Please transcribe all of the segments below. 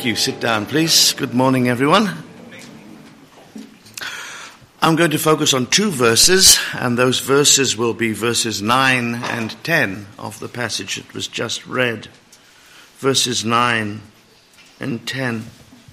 Thank you. Sit down, please. Good morning, everyone. I'm going to focus on two verses, and those verses will be verses 9 and 10 of the passage that was just read. Verses 9 and 10.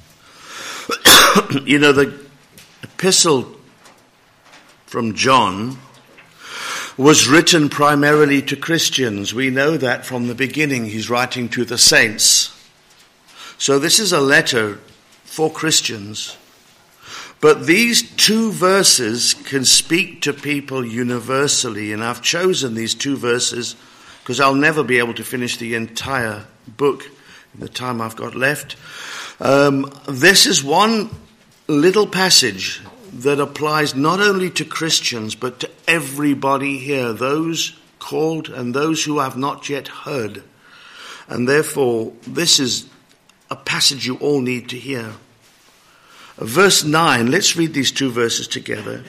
You know, the epistle from John was written primarily to Christians. We know that from the beginning. He's writing to the saints. So this is a letter for Christians. But these two verses can speak to people universally. And I've chosen these two verses because I'll never be able to finish the entire book in the time I've got left. This is one little passage that applies not only to Christians, but to everybody here, those called and those who have not yet heard. And therefore, this is a passage you all need to hear. Verse 9, let's read these two verses together.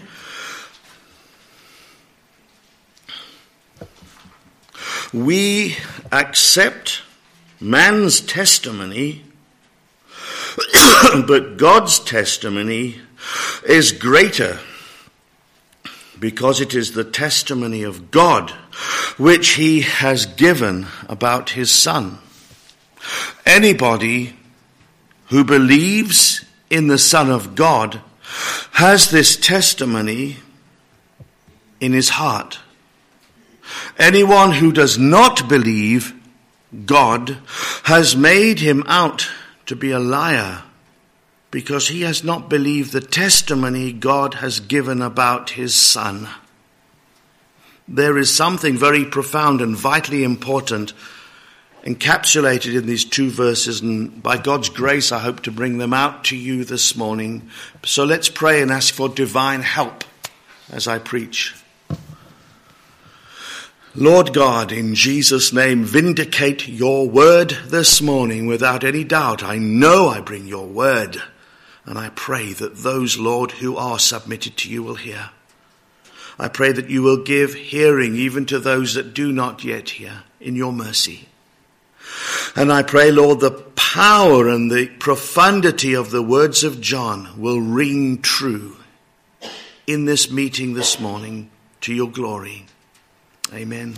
We accept man's testimony, but God's testimony is greater, because it is the testimony of God which he has given about his Son. Anybody who believes in the Son of God has this testimony in his heart. Anyone who does not believe God has made him out to be a liar, because he has not believed the testimony God has given about his Son. There is something very profound and vitally important encapsulated in these two verses, and by God's grace I hope to bring them out to you this morning. So let's pray and ask for divine help as I preach. Lord God, in Jesus' name, vindicate your word this morning without any doubt. I know I bring your word, and I pray that those, Lord, who are submitted to you will hear. I pray that you will give hearing even to those that do not yet hear, in your mercy. And I pray, Lord, the power and the profundity of the words of John will ring true in this meeting this morning to your glory. Amen.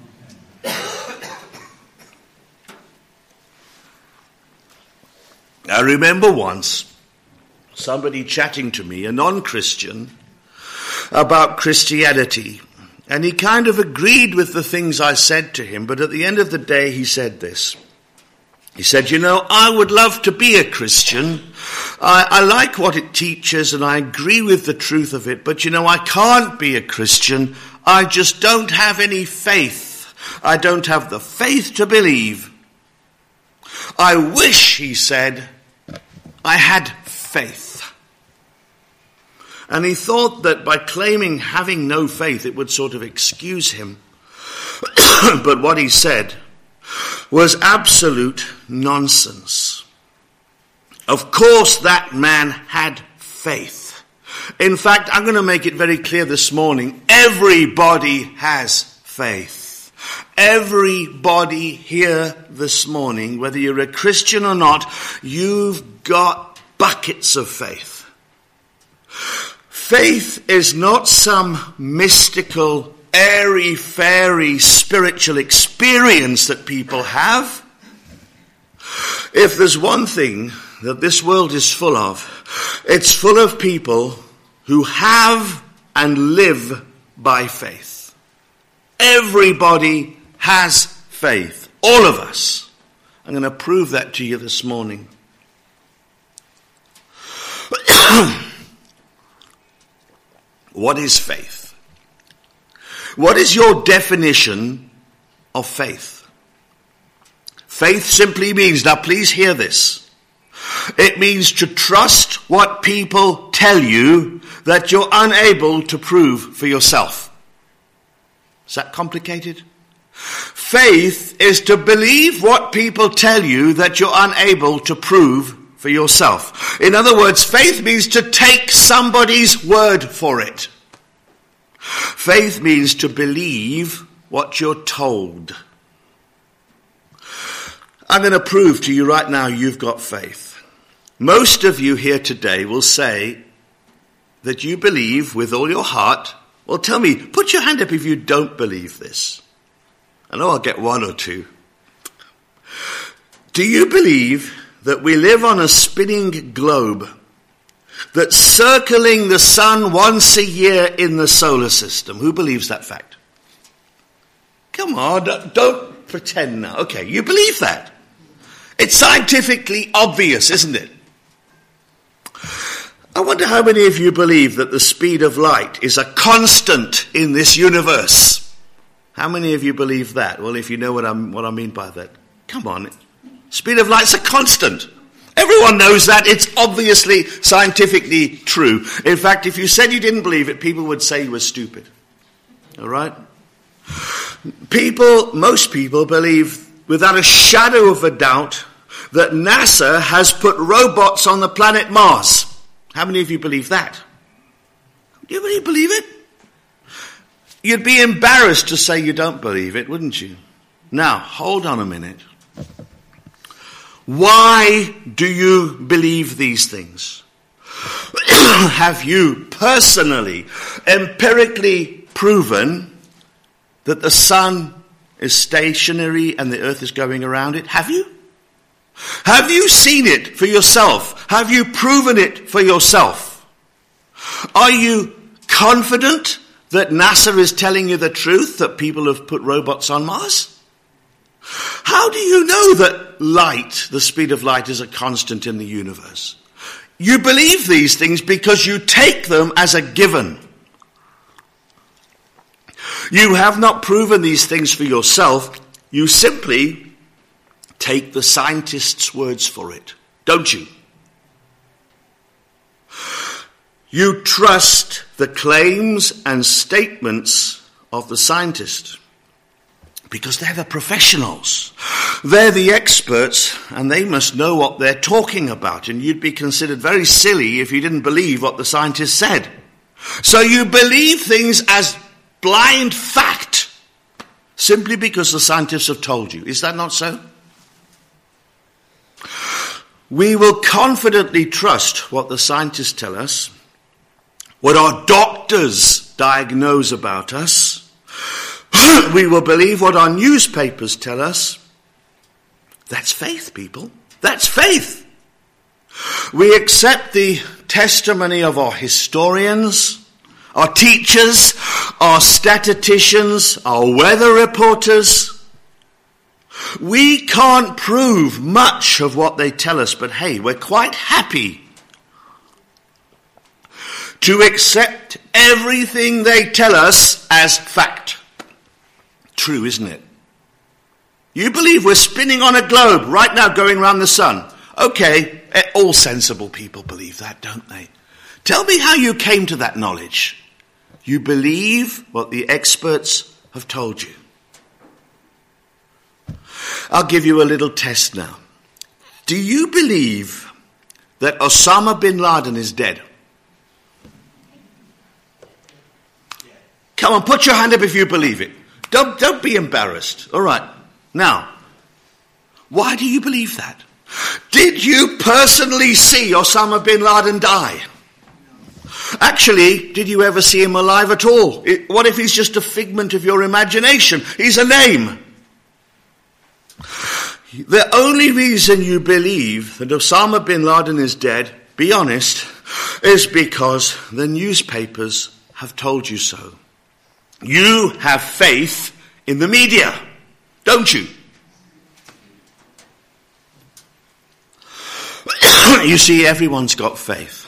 I remember once somebody chatting to me, a non-Christian, about Christianity. And he kind of agreed with the things I said to him, but at the end of the day he said this. He said, you know, I would love to be a Christian. I like what it teaches and I agree with the truth of it, but you know, I can't be a Christian. I just don't have any faith. I don't have the faith to believe. I wish, he said, I had faith. And he thought that by claiming having no faith, it would sort of excuse him. But what he said was absolute nonsense. Of course, that man had faith. In fact, I'm going to make it very clear this morning, everybody has faith. Everybody here this morning, whether you're a Christian or not, you've got buckets of faith. Faith is not some mystical, airy-fairy spiritual experience that people have. If there's one thing that this world is full of, it's full of people who have and live by faith. Everybody has faith. All of us. I'm going to prove that to you this morning. What is faith? What is your definition of faith? Faith simply means, now please hear this, it means to trust what people tell you that you're unable to prove for yourself. Is that complicated? Faith is to believe what people tell you that you're unable to prove for yourself. In other words, faith means to take somebody's word for it. Faith means to believe what you're told. I'm going to prove to you right now you've got faith. Most of you here today will say that you believe with all your heart. Well, tell me, put your hand up if you don't believe this. I know I'll get one or two. Do you believe that we live on a spinning globe that's circling the sun once a year in the solar system? Who believes that fact? Come on, don't pretend now. Okay, you believe that. It's scientifically obvious, isn't it? I wonder how many of you believe that the speed of light is a constant in this universe. How many of you believe that? Well, if you know what I mean by that, come on. Speed of light's a constant. Everyone knows that. It's obviously scientifically true. In fact, if you said you didn't believe it, people would say you were stupid. All right? Most people believe without a shadow of a doubt that NASA has put robots on the planet Mars. How many of you believe that? Do you really believe it? You'd be embarrassed to say you don't believe it, wouldn't you? Now, hold on a minute. Why do you believe these things? Have you personally, empirically proven that the sun is stationary and the earth is going around it? Have you? Have you seen it for yourself? Have you proven it for yourself? Are you confident that NASA is telling you the truth, that people have put robots on Mars? How do you know that light, the speed of light, is a constant in the universe? You believe these things because you take them as a given. You have not proven these things for yourself. You simply take the scientists' words for it, don't you? You trust the claims and statements of the scientist because they're the professionals. They're the experts, and they must know what they're talking about. And you'd be considered very silly if you didn't believe what the scientist said. So you believe things as blind fact simply because the scientists have told you. Is that not so? We will confidently trust what the scientists tell us, what our doctors diagnose about us. We will believe what our newspapers tell us. That's faith, people. That's faith. We accept the testimony of our historians, our teachers, our statisticians, our weather reporters. We can't prove much of what they tell us, but hey, we're quite happy to accept everything they tell us as fact. True, isn't it? You believe we're spinning on a globe right now going around the sun. Okay, all sensible people believe that, don't they? Tell me how you came to that knowledge. You believe what the experts have told you. I'll give you a little test now. Do you believe that Osama bin Laden is dead? Come on, put your hand up if you believe it. Don't be embarrassed. All right. Now, why do you believe that? Did you personally see Osama bin Laden die? Actually, did you ever see him alive at all? What if he's just a figment of your imagination? He's a name. The only reason you believe that Osama bin Laden is dead, be honest, is because the newspapers have told you so. You have faith in the media, don't you? You see, everyone's got faith.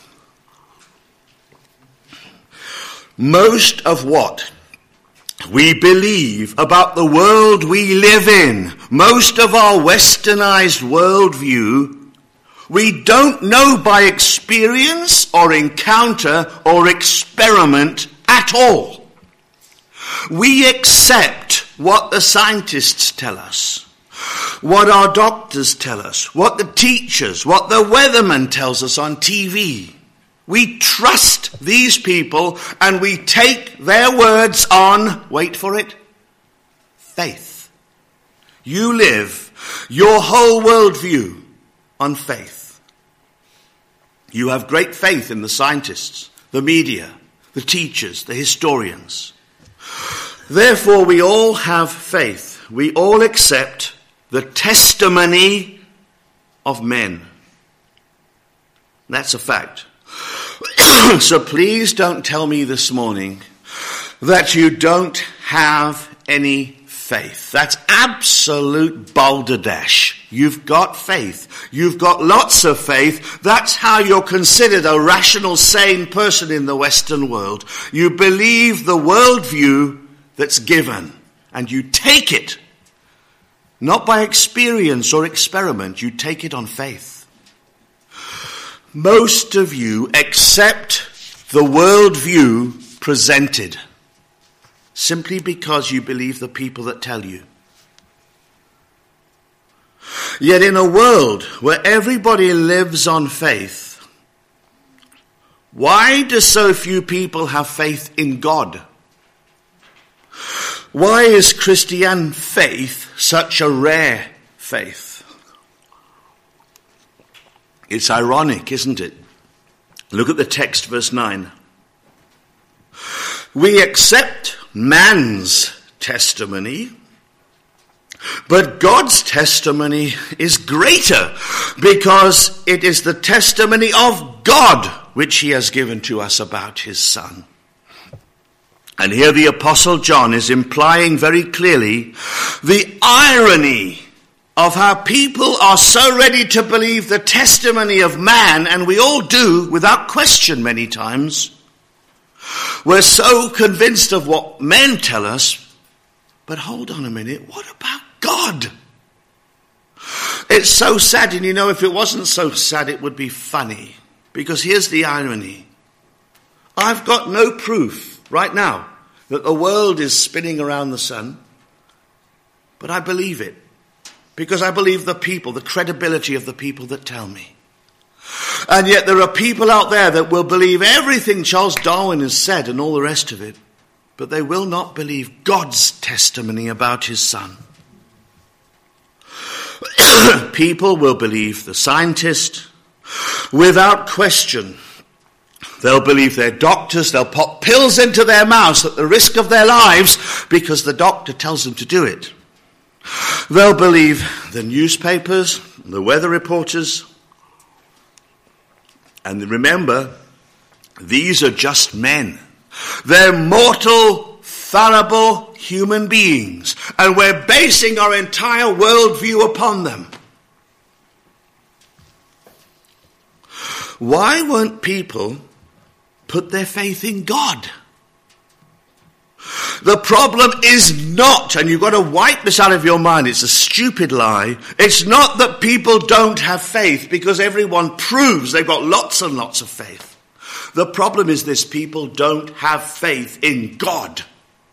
Most of what we believe about the world we live in, most of our westernized worldview, we don't know by experience or encounter or experiment at all. We accept what the scientists tell us, what our doctors tell us, what the teachers, what the weatherman tells us on TV. We trust these people and we take their words on, wait for it, faith. You live your whole worldview on faith. You have great faith in the scientists, the media, the teachers, the historians. Therefore, we all have faith. We all accept the testimony of men. That's a fact. So please don't tell me this morning that you don't have any faith. That's absolute balderdash. You've got faith. You've got lots of faith. That's how you're considered a rational, sane person in the Western world. You believe the worldview that's given, and you take it, not by experience or experiment. You take it on faith. Most of you accept the worldview presented simply because you believe the people that tell you. Yet in a world where everybody lives on faith, why do so few people have faith in God? Why is Christian faith such a rare faith? It's ironic, isn't it? Look at the text, verse 9. We accept man's testimony, but God's testimony is greater because it is the testimony of God which he has given to us about his Son. And here the Apostle John is implying very clearly the irony of how people are so ready to believe the testimony of man, and we all do without question many times. We're so convinced of what men tell us, but hold on a minute, what about God? It's so sad, and if it wasn't so sad, it would be funny. Because here's the irony. I've got no proof right now that the world is spinning around the sun, but I believe it. Because I believe the people, the credibility of the people that tell me. And yet there are people out there that will believe everything Charles Darwin has said and all the rest of it, but they will not believe God's testimony about his Son. People will believe the scientist without question. They'll believe their doctors. They'll pop pills into their mouths at the risk of their lives because the doctor tells them to do it. They'll believe the newspapers, the weather reporters. And remember, these are just men. They're mortal, fallible human beings. And we're basing our entire worldview upon them. Why won't people put their faith in God? The problem is not, and you've got to wipe this out of your mind, it's a stupid lie. It's not that people don't have faith because everyone proves they've got lots and lots of faith. The problem is this: people don't have faith in God.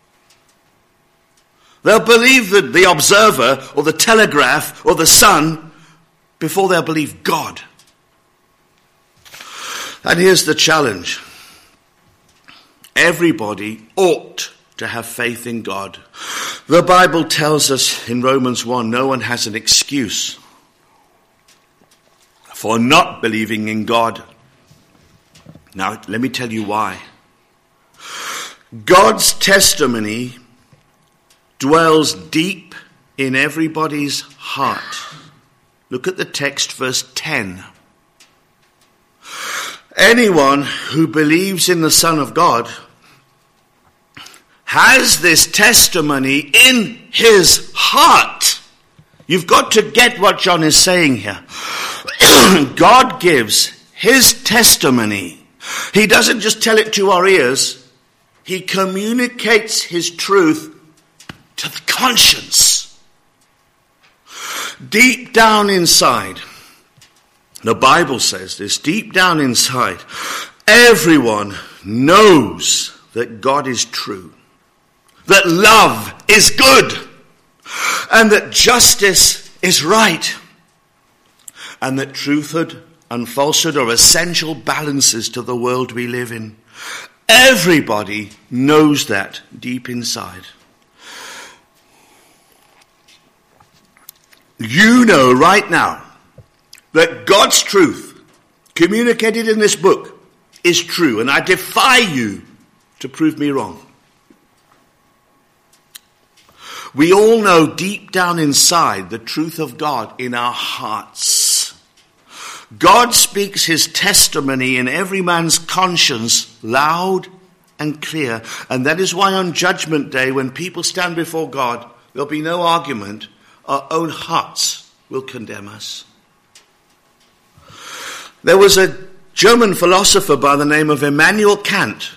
They'll believe the Observer or the Telegraph or the Sun before they'll believe God. And here's the challenge. Everybody ought to have faith in God. The Bible tells us in Romans 1, no one has an excuse for not believing in God. Now, let me tell you why. God's testimony dwells deep in everybody's heart. Look at the text, verse 10. Anyone who believes in the Son of God has this testimony in his heart. You've got to get what John is saying here. God gives his testimony. He doesn't just tell it to our ears. He communicates his truth to the conscience. Deep down inside, the Bible says this, deep down inside, everyone knows that God is true, that love is good, and that justice is right, and that truthhood and falsehood are essential balances to the world we live in. Everybody knows that deep inside. you know right now that God's truth communicated in this book is true, and I defy you to prove me wrong. We all know deep down inside the truth of God in our hearts. God speaks his testimony in every man's conscience loud and clear. And that is why on Judgment Day, when people stand before God, there'll be no argument. Our own hearts will condemn us. There was a German philosopher by the name of Immanuel Kant.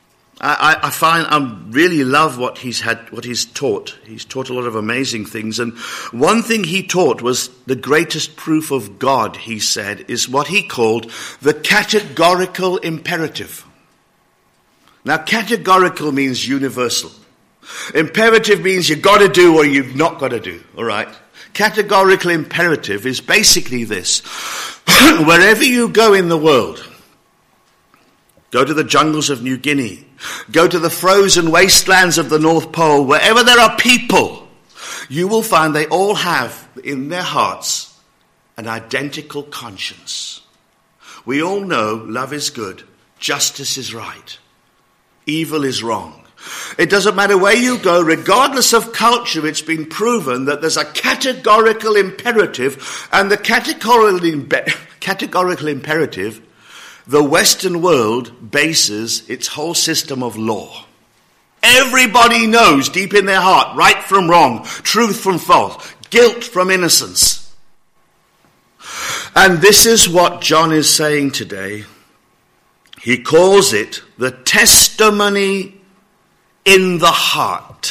I really love what he's taught. He's taught a lot of amazing things. And one thing he taught was the greatest proof of God, he said, is what he called the categorical imperative. Now, categorical means universal. Imperative means you've got to do or you've not got to do, all right? Categorical imperative is basically this. Wherever you go in the world, go to the jungles of New Guinea, go to the frozen wastelands of the North Pole, wherever there are people, you will find they all have in their hearts an identical conscience. We all know love is good, justice is right, evil is wrong. It doesn't matter where you go, regardless of culture, it's been proven that there's a categorical imperative, and the categorical imperative, the Western world bases its whole system of law. Everybody knows deep in their heart right from wrong, truth from false, guilt from innocence. And this is what John is saying today. He calls it the testimony in the heart.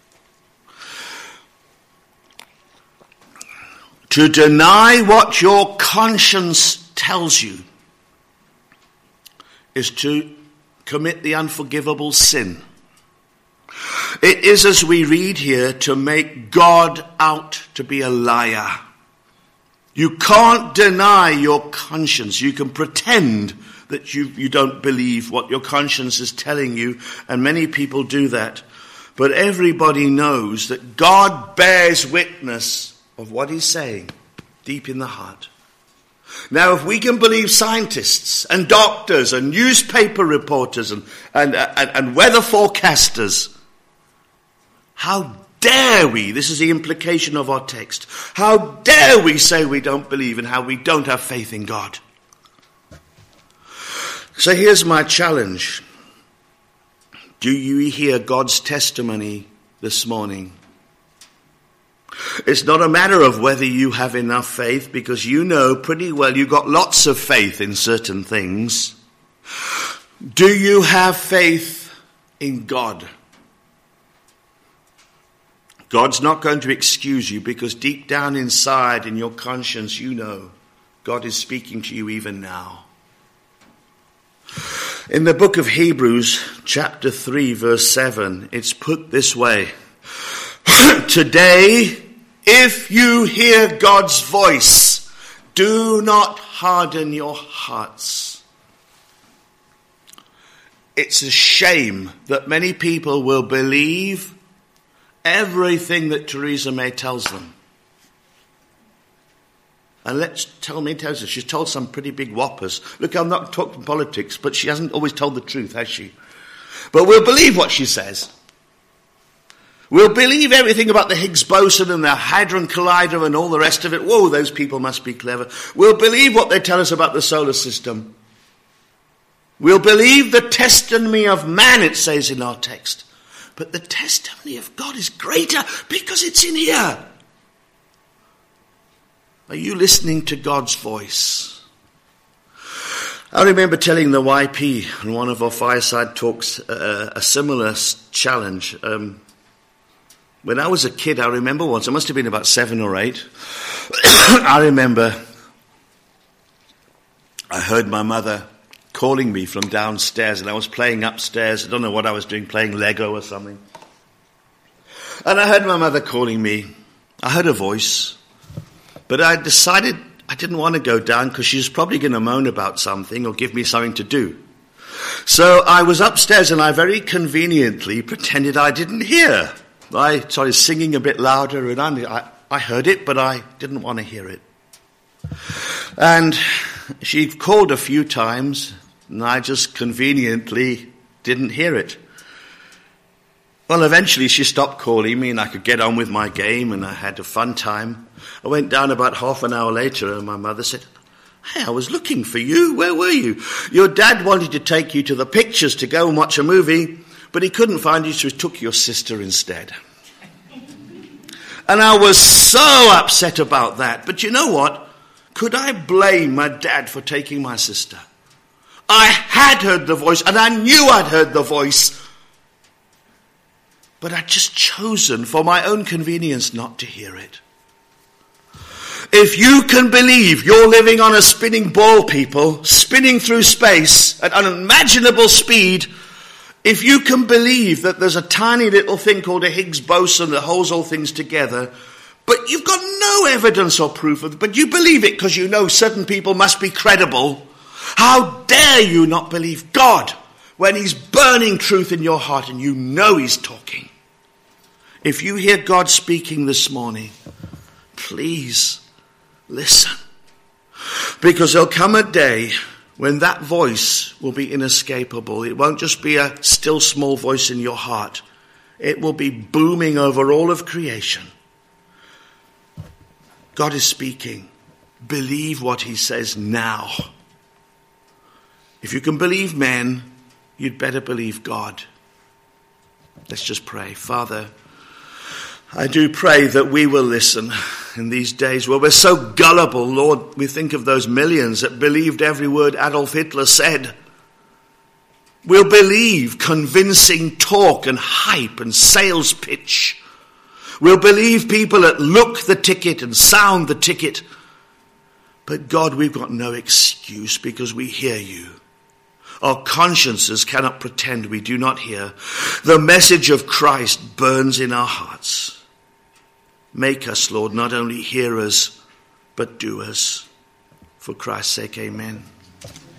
To deny what your conscience tells you is to commit the unforgivable sin. It is, as we read here, to make God out to be a liar. You can't deny your conscience. You can pretend that you don't believe what your conscience is telling you, and many people do that. But everybody knows that God bears witness of what he's saying deep in the heart. Now, if we can believe scientists and doctors and newspaper reporters and weather forecasters, how dare we, this is the implication of our text, how dare we say we don't believe and how we don't have faith in God? So here's my challenge. Do you hear God's testimony this morning? It's not a matter of whether you have enough faith, because you know pretty well you've got lots of faith in certain things. Do you have faith in God? God's not going to excuse you, because deep down inside in your conscience you know God is speaking to you even now. In the book of Hebrews, chapter 3, verse 7, it's put this way. Today, if you hear God's voice, do not harden your hearts. It's a shame that many people will believe everything that Theresa May tells them. And tells us, she's told some pretty big whoppers. Look, I'm not talking politics, but she hasn't always told the truth, has she? But we'll believe what she says. We'll believe everything about the Higgs boson and the Hadron Collider and all the rest of it. Whoa, those people must be clever. We'll believe what they tell us about the solar system. We'll believe the testimony of man, it says in our text. But the testimony of God is greater because it's in here. Are you listening to God's voice? I remember telling the YP in one of our fireside talks a similar challenge. When I was a kid, I remember once, I must have been about 7 or 8, I remember I heard my mother calling me from downstairs, and I was playing upstairs. I don't know what I was doing, playing Lego or something. And I heard my mother calling me. I heard a voice. But I decided I didn't want to go down because she was probably going to moan about something or give me something to do. So I was upstairs and I very conveniently pretended I didn't hear. I started singing a bit louder, and I I heard it, but I didn't want to hear it. And she called a few times, and I just conveniently didn't hear it. Well, eventually she stopped calling me, and I could get on with my game, and I had a fun time. I went down about half an hour later, and my mother said, "Hey, I was looking for you. Where were you? Your dad wanted to take you to the pictures to go and watch a movie, but he couldn't find you, so he took your sister instead." And I was so upset about that. But you know what? Could I blame my dad for taking my sister? I had heard the voice, and I knew I'd heard the voice. But I'd just chosen for my own convenience not to hear it. If you can believe you're living on a spinning ball, people, spinning through space at unimaginable speed, if you can believe that there's a tiny little thing called a Higgs boson that holds all things together, but you've got no evidence or proof of it, but you believe it because you know certain people must be credible, how dare you not believe God when he's burning truth in your heart and you know he's talking? If you hear God speaking this morning, please listen. Because there'll come a day when that voice will be inescapable. It won't just be a still small voice in your heart. It will be booming over all of creation. God is speaking. Believe what he says now. If you can believe men, you'd better believe God. Let's just pray. Father, I do pray that we will listen in these days where we're so gullible. Lord, we think of those millions that believed every word Adolf Hitler said. We'll believe convincing talk and hype and sales pitch. We'll believe people that look the ticket and sound the ticket. But God, we've got no excuse because we hear you. Our consciences cannot pretend we do not hear. The message of Christ burns in our hearts. Make us, Lord, not only hearers, but doers. For Christ's sake, amen.